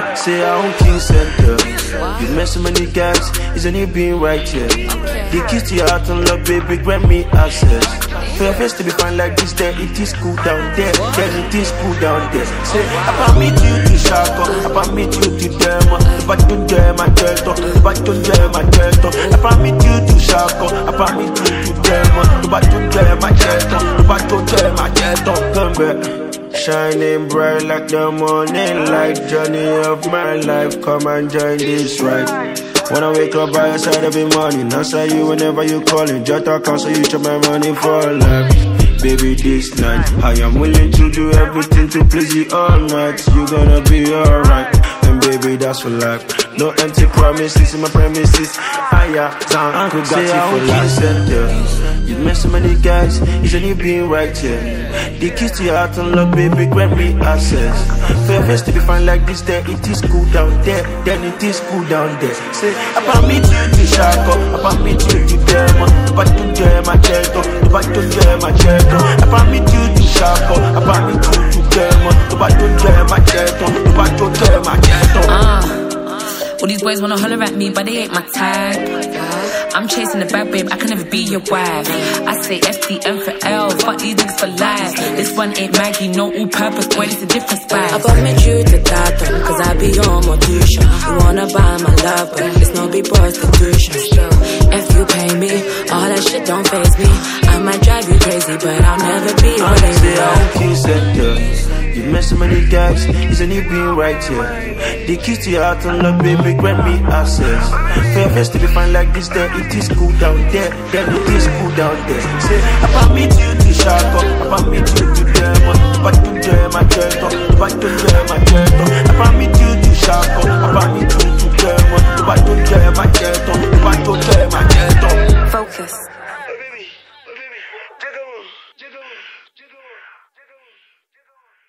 Say I own King Center. You met so many guys, isn't it being right here? The keys to your heart and love, baby, grant me access. For your face to be fine like this, then it is cool down there. Then it is cool down there. Say, I permit you to shako, I permit you to demo. If I don't dare my turtle, if I don't dare my turtle, I permit you to shako, I permit you to demo. If I don't dare my turtle, if I don't dare my turtle, come back. Shining bright like the morning light, journey of my life, come and join this ride. When I wake up by your side every morning, answer you whenever you calling. Just talk so you chop my money for life. Baby, this night I am willing to do everything to please you all night. You gonna be alright, and baby, that's for life. No empty promises in my premises. Higher down, I could got you for life. You met so many guys, isn't it being right here? The keys to your heart and love, baby, grant me access. For your face to be fine like this, then it is cool down there. Then it is cool down there. Say, I permit you to shako, I permit you to demo. If I don't dare my turtle, if I don't dare my turtle, I permit you to shako, I permit you to demo. If I don't dare my turtle, if I don't dare my turtle. All these boys wanna holler at me, but they ain't my type. I'm chasing the bad babe, I can never be your wife. I say FDM for L, fuck these niggas for life. This one ain't Maggie, no all-purpose, boy, it's a different spice. I permit you to die, cause I be your mortician. You wanna buy my love, but it's no be prostitution. Still, if you pay me, all that shit don't faze me. I might drive you crazy, but I'll never be your lady. You met so many guys, isn't it being right here? The keys to your heart and love, baby, grant me access. For your face to be fine like this, then it is cool down there. Then it is cool down there. Say, I permit you to shako, I permit you to demo. If I don't dare my turtle, if I don't dare my turtle, I permit you to shako, I permit you to demo. If I don't dare my turtle, if I don't dare my turtle. Focus.